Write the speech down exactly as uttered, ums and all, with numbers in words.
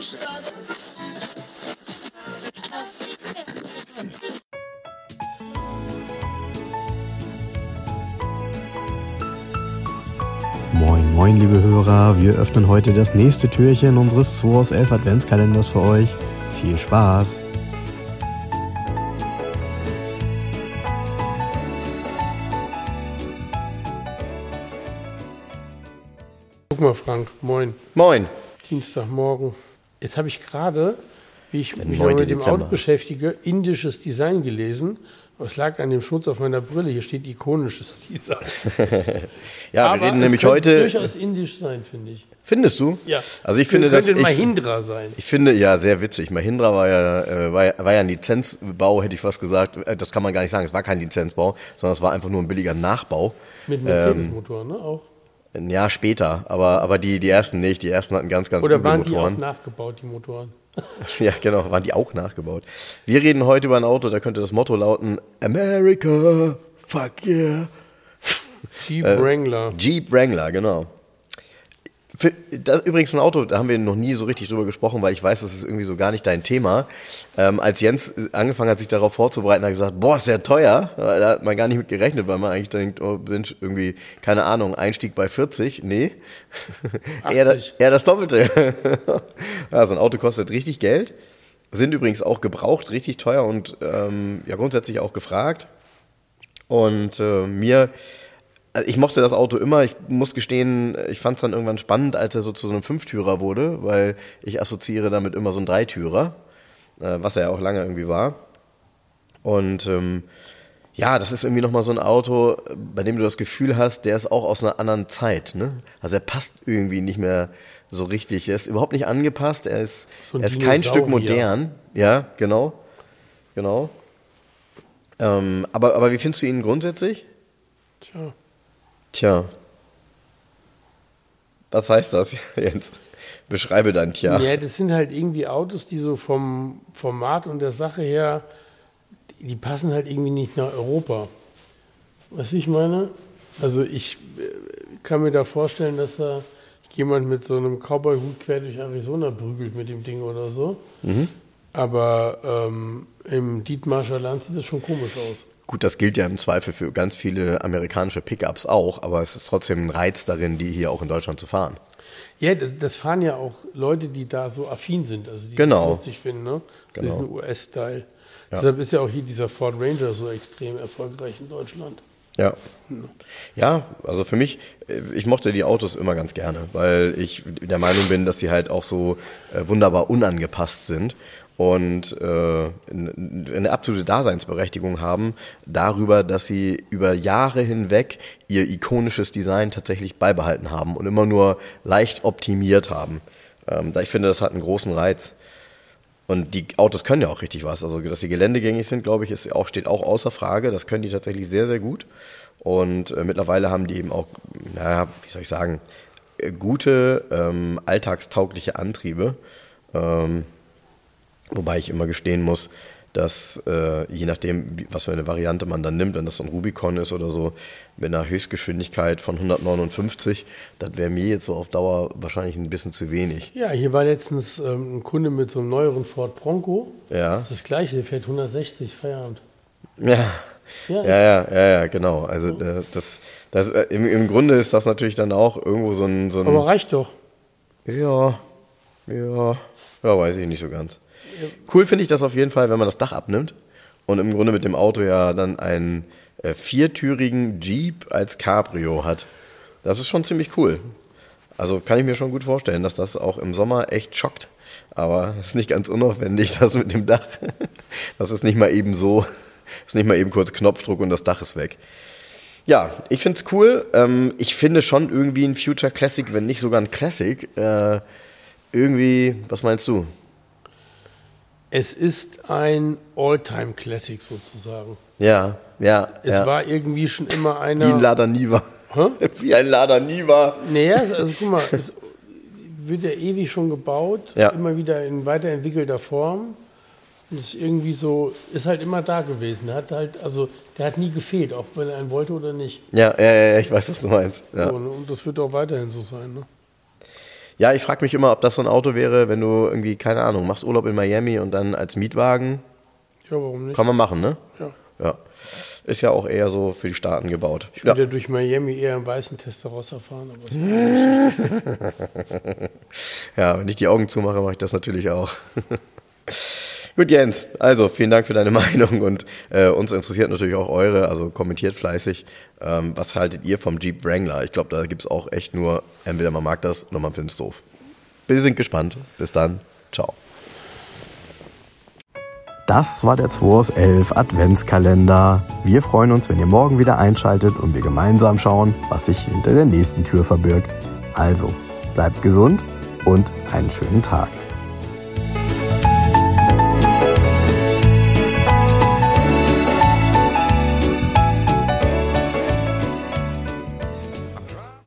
Moin, moin, liebe Hörer. Wir öffnen heute das nächste Türchen unseres zwei aus elf Adventskalenders für euch. Viel Spaß! Guck mal, Frank, moin. Moin. Dienstagmorgen. Jetzt habe ich gerade, wie ich Der mich neunte mit dem Dezember. Auto beschäftige, indisches Design gelesen. Aber es lag an dem Schmutz auf meiner Brille. Hier steht ikonisches Design. Ja, Aber wir reden es nämlich könnte heute. durchaus indisch sein, finde ich. Findest du? Ja. Also ich finde das. könnte Ich, Mahindra sein. ich finde, ja, sehr witzig. Mahindra war ja, äh, war, ja- war ja ein Lizenzbau, hätte ich fast gesagt. Äh, Das kann man gar nicht sagen. Es war kein Lizenzbau, sondern es war einfach nur ein billiger Nachbau. Mit Mercedes-Motor, ne? Auch. Ein Jahr später, aber, aber die, die ersten nicht. Die ersten hatten ganz, ganz Oder üble waren die auch Motoren. nachgebaut, die Motoren? Ja, genau, waren die auch nachgebaut. Wir reden heute über ein Auto, da könnte das Motto lauten: America, fuck yeah. Jeep Wrangler. Jeep Wrangler, genau. Für, das ist übrigens ein Auto, da haben wir noch nie so richtig drüber gesprochen, weil ich weiß, das ist irgendwie so gar nicht dein Thema. Ähm, als Jens angefangen hat, sich darauf vorzubereiten, hat er gesagt, boah, ist ja teuer. Da hat man gar nicht mit gerechnet, weil man eigentlich denkt, oh Mensch, irgendwie, keine Ahnung, Einstieg bei vierzig. Nee, eher, achtzig. eher das Doppelte. Ja, so ein Auto kostet richtig Geld. Sind übrigens auch gebraucht, richtig teuer und ähm, ja grundsätzlich auch gefragt. Und äh, mir... Also ich mochte das Auto immer. Ich muss gestehen, ich fand es dann irgendwann spannend, als er so zu so einem Fünftürer wurde, weil ich assoziiere damit immer so einen Dreitürer, äh, was er ja auch lange irgendwie war. Und ähm, ja, das ist irgendwie nochmal so ein Auto, bei dem du das Gefühl hast, der ist auch aus einer anderen Zeit. Ne? Also er passt irgendwie nicht mehr so richtig. Er ist überhaupt nicht angepasst. Er ist, So ein er ist kein Stück Dinosaurier. modern. Ja, genau. Genau. Ähm, aber, aber wie findest du ihn grundsätzlich? Tja. Tja. Was heißt das, Jens? Beschreibe dein Tja. Ja, das sind halt irgendwie Autos, die so vom Format und der Sache her, die passen halt irgendwie nicht nach Europa. Was ich meine? Also ich äh, kann mir da vorstellen, dass da jemand mit so einem Cowboy-Hut quer durch Arizona prügelt mit dem Ding oder so. Mhm. Aber ähm, im Dietmarscher Land sieht das schon komisch aus. Gut, das gilt ja im Zweifel für ganz viele amerikanische Pickups auch, aber es ist trotzdem ein Reiz darin, die hier auch in Deutschland zu fahren. Ja, das, das fahren ja auch Leute, die da so affin sind, also die Genau. das lustig finden, ne? So Genau. diesen U S-Style. Ja. Deshalb ist ja auch hier dieser Ford Ranger so extrem erfolgreich in Deutschland. Ja. Ja, also für mich, äh, ich mochte die Autos immer ganz gerne, weil ich der Meinung bin, dass sie halt auch so äh, wunderbar unangepasst sind und äh, eine absolute Daseinsberechtigung haben darüber, dass sie über Jahre hinweg ihr ikonisches Design tatsächlich beibehalten haben und immer nur leicht optimiert haben. Ähm, da ich finde, das hat einen großen Reiz. Und die Autos können ja auch richtig was. Also, dass sie geländegängig sind, glaube ich, ist auch, steht auch außer Frage. Das können die tatsächlich sehr, sehr gut. Und äh, mittlerweile haben die eben auch, naja, wie soll ich sagen, äh, gute, ähm, alltagstaugliche Antriebe. Ähm, wobei ich immer gestehen muss, dass äh, je nachdem, wie, was für eine Variante man dann nimmt, wenn das so ein Rubicon ist oder so, mit einer Höchstgeschwindigkeit von hundertneunundfünfzig, das wäre mir jetzt so auf Dauer wahrscheinlich ein bisschen zu wenig. Ja, hier war letztens ähm, ein Kunde mit so einem neueren Ford Bronco. Ja. Das ist das gleiche, der fährt hundertsechzig, Feierabend. Ja. Ja, Ja, ja, ja, ja, genau. Also äh, das, das äh, im, im Grunde ist das natürlich dann auch irgendwo so ein, so ein aber reicht doch. ja, ja, ja, weiß ich nicht so ganz. Cool finde ich das auf jeden Fall, wenn man das Dach abnimmt und im Grunde mit dem Auto ja dann einen äh, viertürigen Jeep als Cabrio hat. Das ist schon ziemlich cool. Also kann ich mir schon gut vorstellen, dass das auch im Sommer echt schockt. Aber es ist nicht ganz unaufwendig, das mit dem Dach. Das ist nicht mal eben so, ist nicht mal eben kurz Knopfdruck und das Dach ist weg. Ja, ich finde es cool. Ähm, ich finde schon irgendwie ein Future Classic, wenn nicht sogar ein Classic. Äh, irgendwie, was meinst du? Es ist ein All-Time-Classic sozusagen. Ja, ja. Es ja. war irgendwie schon immer Wie ein einer... Lada Niva. Hä? Wie ein Lada Niva. Naja, also guck mal, es wird ja ewig schon gebaut, Ja. immer wieder in weiterentwickelter Form. Und ist irgendwie so, ist halt immer da gewesen. Der hat halt, also der hat nie gefehlt, auch wenn er einen wollte oder nicht. Ja, ja, ja, ich weiß, was du meinst. Ja. So, ne? Und das wird auch weiterhin so sein. Ne? Ja, ich frage mich immer, ob das so ein Auto wäre, wenn du irgendwie, keine Ahnung, machst Urlaub in Miami und dann als Mietwagen. Ja, warum nicht? Kann man machen, ne? Ja. Ja. Ist ja auch eher so für die Staaten gebaut. Ich würde ja. ja durch Miami eher im weißen Testarossa fahren. Aber ist ja, wenn ich die Augen zumache, mache ich das natürlich auch. Gut, Jens, also vielen Dank für deine Meinung und äh, uns interessiert natürlich auch eure, also kommentiert fleißig. Ähm, was haltet ihr vom Jeep Wrangler? Ich glaube, da gibt es auch echt nur, entweder man mag das oder man findet es doof. Wir sind gespannt. Bis dann. Ciao. Das war der zwei aus elf Adventskalender. Wir freuen uns, wenn ihr morgen wieder einschaltet und wir gemeinsam schauen, was sich hinter der nächsten Tür verbirgt. Also, bleibt gesund und einen schönen Tag.